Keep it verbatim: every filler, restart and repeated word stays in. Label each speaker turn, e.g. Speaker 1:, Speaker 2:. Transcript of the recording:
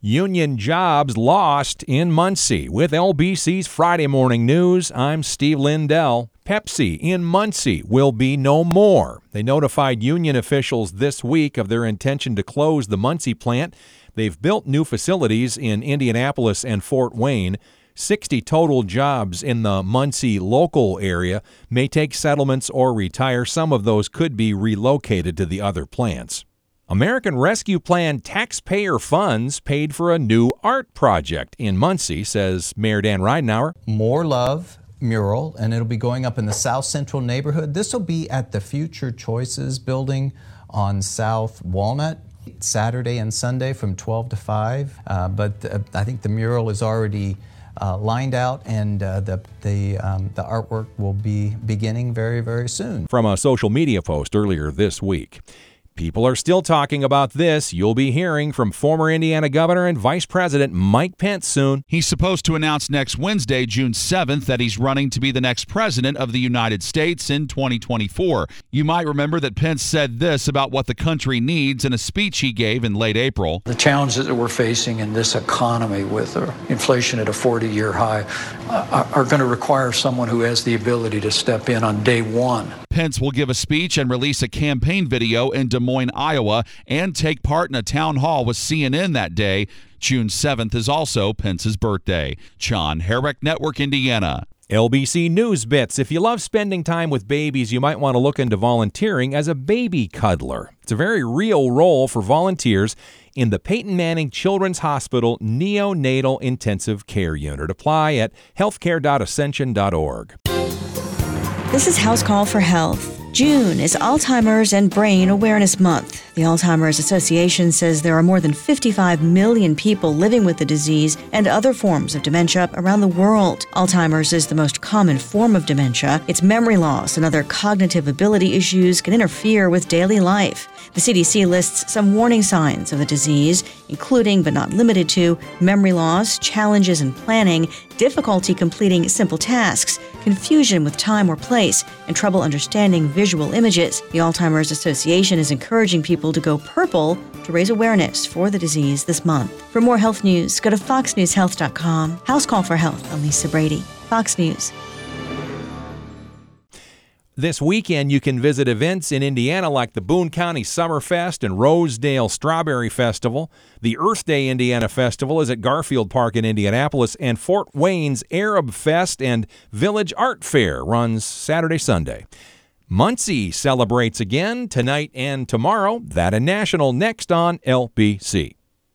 Speaker 1: Union jobs lost in Muncie. With L B C's Friday Morning News, I'm Steve Lindell. Pepsi in Muncie will be no more. They notified union officials this week of their intention to close the Muncie plant. They've built new facilities in Indianapolis and Fort Wayne. sixty total jobs in the Muncie local area may take settlements or retire. Some of those could be relocated to the other plants. American Rescue Plan taxpayer funds paid for a new art project in Muncie, says Mayor Dan Ridenour.
Speaker 2: More Love mural, and it'll be going up in the South Central neighborhood. This will be at the Future Choices building on South Walnut, Saturday and Sunday from twelve to five. Uh, but uh, I think the mural is already uh, lined out, and uh, the the um, the artwork will be beginning very, very soon.
Speaker 1: From a social media post earlier this week. People are still talking about this. You'll be hearing from former Indiana Governor and Vice President Mike Pence soon.
Speaker 3: He's supposed to announce next Wednesday, June seventh, that he's running to be the next president of the United States in twenty twenty-four. You might remember that Pence said this about what the country needs in a speech he gave in late April.
Speaker 4: The challenges that we're facing in this economy with inflation at a forty-year high are going to require someone who has the ability to step in on day one.
Speaker 3: Pence will give a speech and release a campaign video in Des Moines, Iowa, and take part in a town hall with C N N that day. June seventh is also Pence's birthday. John Herrick, Network, Indiana.
Speaker 1: L B C News Bits. If you love spending time with babies, you might want to look into volunteering as a baby cuddler. It's a very real role for volunteers in the Peyton Manning Children's Hospital Neonatal Intensive Care Unit. Apply at healthcare dot ascension dot org.
Speaker 5: This is House Call for Health. June is Alzheimer's and Brain Awareness Month. The Alzheimer's Association says there are more than fifty-five million people living with the disease and other forms of dementia around the world. Alzheimer's is the most common form of dementia. Its memory loss and other cognitive ability issues can interfere with daily life. The C D C lists some warning signs of the disease, including but not limited to memory loss, challenges in planning, difficulty completing simple tasks, confusion with time or place, and trouble understanding visual images. The Alzheimer's Association is encouraging people to go purple to raise awareness for the disease this month. For more health news, go to fox news health dot com. House Call for Health, I'm Lisa Brady. Fox News.
Speaker 1: This weekend, you can visit events in Indiana like the Boone County Summerfest and Rosedale Strawberry Festival. The Earth Day Indiana Festival is at Garfield Park in Indianapolis, and Fort Wayne's Arab Fest and Village Art Fair runs Saturday, Sunday. Muncie celebrates again tonight and tomorrow. That and National next on L B C.